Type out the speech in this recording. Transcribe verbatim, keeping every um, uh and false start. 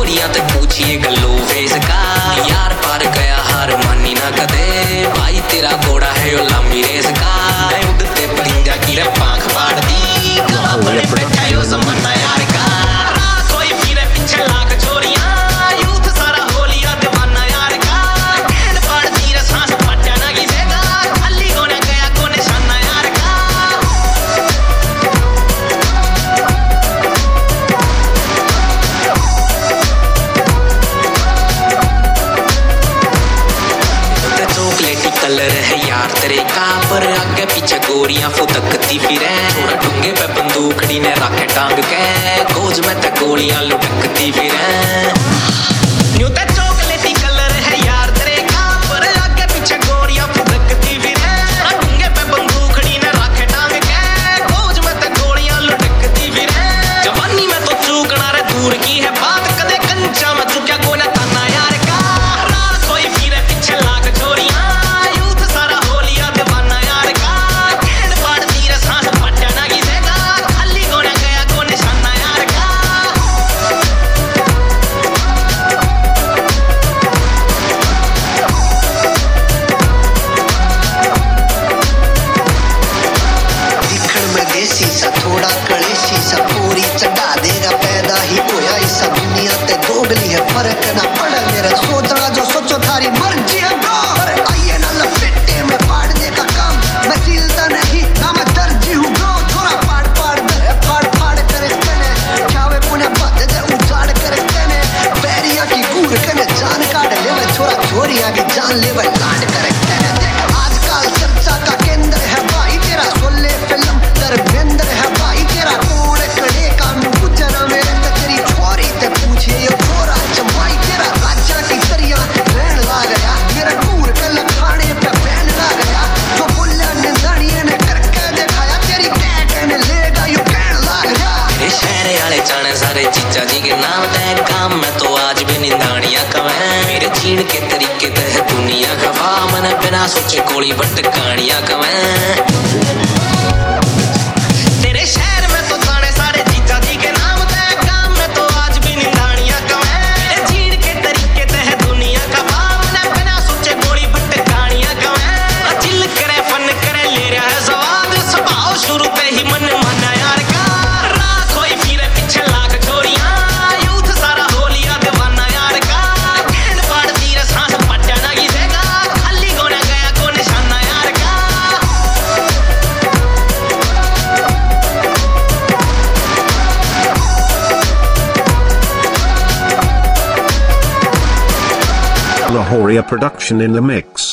गोरियां ते पूछिए गल्लो फेस का यार पार गया हार मानी ना कदे भाई तेरा घोड़ा है यो लामी रेस का उड़ते परिंदा की रे पांख फाड़ दी गवा बड़े बैठा यो समन्ना यार का कोई फिरे पीछे लाख छोरियां यूथ सारा होलिया दीवाना यार का कैन फाड़ दी रे सांस फटा ना गिसेगा खाली होने गया को निशाना यार का चॉकलेटी कलर है यार तेरे का पर आगे पीछे गोरियां फुदकती फिरे थोड़ा डूंगे पे बंदूकड़ी ने रखे टांग के गोज में ते गोलियां लुटकती फिरे न्यू ते चॉकलेटी कलर है यार तेरे का पर आगे पीछे गोरियां फुदकती फिरे डूंगे पे बंदूकड़ी ने रखे टांग के गोज में ते गोलियां लुटकती फिरे जवानी में तो चूकना रे दूर की है बात कदे कंचा में चुक्या को ना तना यार का कोई फिरे पीछे लाख छोरियां यूथ सारा होलिया दीवाना यार का कैन फाड़ दी रे सांस फटा ना गिसेगा खाली होने गया को निशाना यार का दिखण में देसी सा थोड़ा कलेशी सा पूरी चढ़ा देगा पैदा ही होया इस दुनिया ते दोगली है फर्क ना पड़ा मेरा सोचना जो सोचो थारी मर्जी है ब्रो आइए ना लपेटे में पाड़ने का काम मैं सिलता नहीं ना मैं दर्जी हूँ ब्रो थोड़ा पाड़ पाड़ दे फाड़ फाड़ करे कने चावे पुणे बात दे उजाड़ करे कने बैरिया की गूर कने जान काट ले मैं छोरा छोरिया की जान ले मैं लाड करे कने देख आजकल चर्चा का केंद्र है भाई तेरा सोले फिल्म धर्मेंद्र है भाई तेरा कोड़े कड़े का मुझना मेरे ते तेरी छोरी ते पूछे ये छोरा जमाई तेरा राजा की सरिया रहन ला गया मेरा दूर कल खाने पे बैन ला गया जो बुल्ला ने जानिए ने करके दिखाया तेरी कैट ने लेगा यू कहन ला गया ये शहर वाले जाने सारे जीजा जी के नाम दे काम में तो आज भी निंदानियां कवे मेरे जीण के तरीके ते है दुनिया खफा मन बिना सोचे गोली बट कहानियां कवे तेरे शहर में तो जाने सारे जीजा जी के नाम दे काम में तो आज भी निंदानियां कवे मेरे जीण के तरीके ते है दुनिया खफा मन बिना सोचे गोली बट कहानियां कवे चिल करे फन करे ले रहा है सवाद स्वभाव शुरू ते ही मन माना यार का कोई फिरे पीछे लाख छोरियां यूथ सारा होलिया दीवाना यार का कैन फाड़ दी रे सांस फटा ना गिसेगा खाली होने गया को निशाना यार का Lahoria production in the mix.